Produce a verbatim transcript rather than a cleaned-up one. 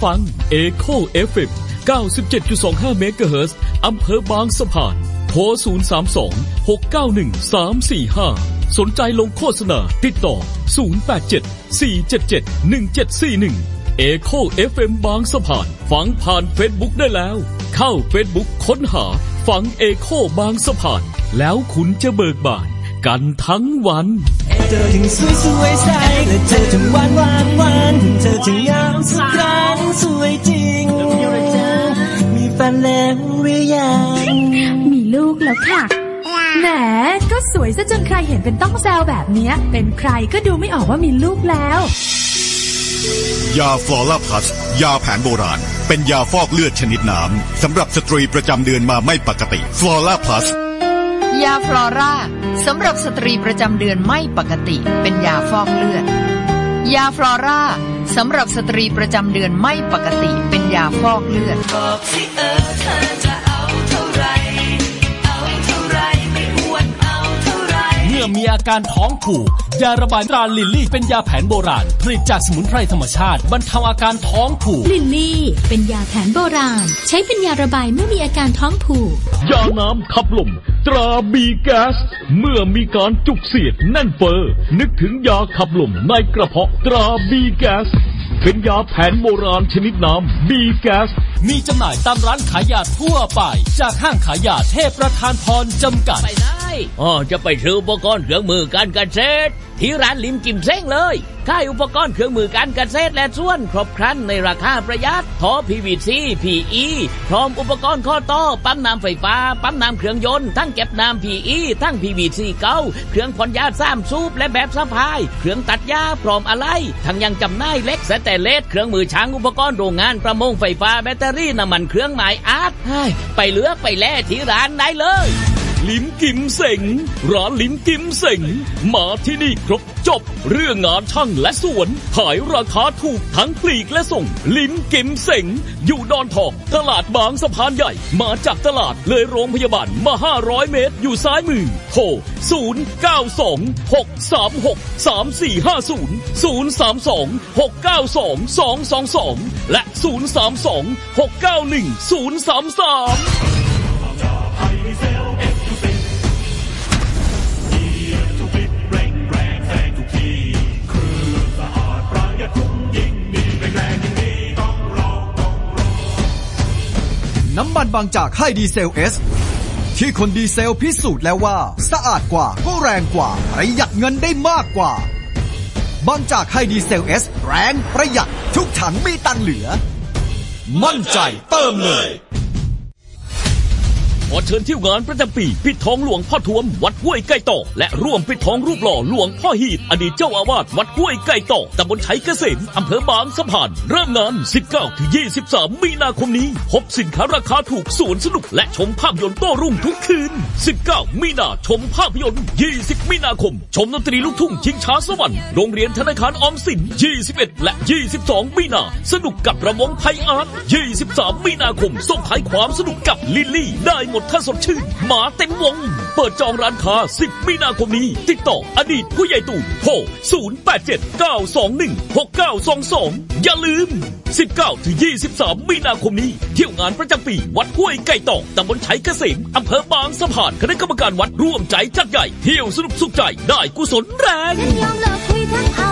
ฟัง Echo เอฟ เอ็ม เก้าสิบเจ็ดจุดสองห้า เมกะเฮิรตซ์ อำเภอบางสะพานโทร ศูนย์ สาม สอง หก เก้า หนึ่ง สาม สี่ ห้า สนใจลงโฆษณาติดต่อ ศูนย์ แปด เจ็ด สี่ เจ็ด เจ็ด หนึ่ง เจ็ด สี่ หนึ่ง Echo เอฟ เอ็ม บางสะพานฟังผ่าน Facebook ได้แล้ว เข้า Facebook ค้นหาฟัง Echo บางสะพานแล้วคุณจะเบิกบานกันทั้งวันเธอถึงสวยสวยใสและเธอถึงหวานหวานหวานเธอถึงงามสุดครั้งสวยจริงมีแฟนแล้วหรือยังมีลูกแล้วค่ะแหมก็สวยซะจนใครเห็นเป็นต้องแซวแบบนี้เป็นใครก็ดูไม่ออกว่ามีลูกแล้วยาฟลอร่าพลัสยาแผนโบราณเป็นยาฟอกเลือดชนิดน้ำสำหรับสตรีประจำเดือนมาไม่ปกติฟลอร่าพลัสยาฟลอร่าสำหรับสตรีประจำเดือนไม่ปกติเป็นยาฟอกเลือดยาฟลอร่าสำหรับสตรีประจำเดือนไม่ปกติเป็นยาฟอกเลือดบอกสิเออเธอจะเอาเท่าไรเอาเท่าไรไม่อ้วนเอาเท่าไรเมื่อมีอาการท้องผูกยาระบายตราลิลลี่เป็นยาแผนโบราณผลิตจากสมุนไพรธรรมชาติบรรเทาอาการท้องผูกลิลลี่เป็นยาแผนโบราณใช้เป็นยาระบายเมื่อมีอาการท้องผูกยาน้ำขับลมตราบีแก๊สเมื่อมีการจุกเสียดแน่นเฟ้อนึกถึงยาขับลมในกระเพาะตราบีแก๊สเป็นยาแผนโบราณชนิดน้ำบีแก๊สมีจำหน่ายตามร้านขายยาทั่วไปจากห้างขายยาเทพประธานพรจำกัดไปได้อ๋อจะไปซื้ออุปกรณ์เครื่องมือการเกษตรที่ร้านลิมกิ่มเซ้งเลยขายอุปกรณ์เครื่องมือการเกษตรและส่วนครบครันในราคาประหยัดท่อ พี วี ซี พี อี พร้อมอุปกรณ์ข้อต่อปั๊มน้ำไฟฟ้าปั๊มน้ำเครื่องยนต์ทั้งเก็บน้ำ พี อี ทั้ง พี วี ซี เก่าเครื่องพ่นยาสามสูบและแบบสะพายเครื่องตัดหญ้าพร้อมอะไรทั้งยังจำหน่ายเหล็กสแตนเลสเครื่องมือช่างอุปกรณ์โรงงานประมงไฟฟ้าแบตเตอรี่น้ำมันเครื่องหมายอาร์ตไปเลือกไปแล่ที่ร้านได้เลยลิมกิมเสงร้านลิมกิมเสงมาที่นี่ครบจบเรื่องงานช่างและสวนขายราคาถูกทั้งปลีกและส่งลิมกิมเสงอยู่ดอนทองตลาดบางสะพานใหญ่มาจากตลาดเลยโรงพยาบาลมาห้าร้อยเมตรอยู่ซ้ายมือโทรศูนย์ เก้า สอง หก สาม หก สาม สี่ ห้า ศูนย์ ศูนย์ สาม สอง หก เก้า สอง สอง สอง สองและศูนย์ สาม สอง หก เก้า หนึ่ง ศูนย์ สาม สามน้ำมันบางจากให้ดีเซลเอสที่คนดีเซลพิสูจน์แล้วว่าสะอาดกว่าก็แรงกว่าประหยัดเงินได้มากกว่าบางจากให้ดีเซลเอสแรงประหยัดทุกถังมีตังเหลือมั่นใจเติมเลยขอเชิญเที่ยวงานประจำปีปิดทองหลวงพ่อทวมวัดห้วยไก่ต่อและร่วมปิดทองรูปหล่อหลวงพ่อหีดอดีตเจ้าอาวาสวัดห้วยไก่ต่อตำบลชัยเกษมอำเภอบางสะพานเริ่มงาน สิบเก้าถึงยี่สิบสาม มีนาคมนี้พบสินค้าราคาถูกสวนสนุกและชมภาพยนตร์โต้รุ่งทุกคืนสิบเก้ามีนาชมภาพยนตร์ยี่สิบมีนาคมชมดนตรีลูกทุ่งชิงช้าสวรรค์โรงเรียนธนาคารออมสินยี่สิบเอ็ดและยี่สิบสองมีนาสนุกกับระวงไทยอาร์ตยี่สิบสามมีนาคมส่งท้ายความสนุกกับลิลลี่ได้หมดถ้าสดชื่นหมาเต็มวงเปิดจองร้านค้าสิบมีนาคมนี้ติดต่ออดีตผู้ใหญ่ตู่โทรศูนย์ แปด เจ็ด เก้า สอง หนึ่ง หก เก้า สอง สองอย่าลืมสิบเก้าถึงยี่สิบสามมีนาคมนี้เที่ยวงานประจำปีวัดห้วยไก่ต่อตำบลชัยเกษมอำเภอบางสะพานคณะกรรมการวัดร่วมใจจัดใหญ่เที่ยวสนุกสุขใจได้กุศลแรง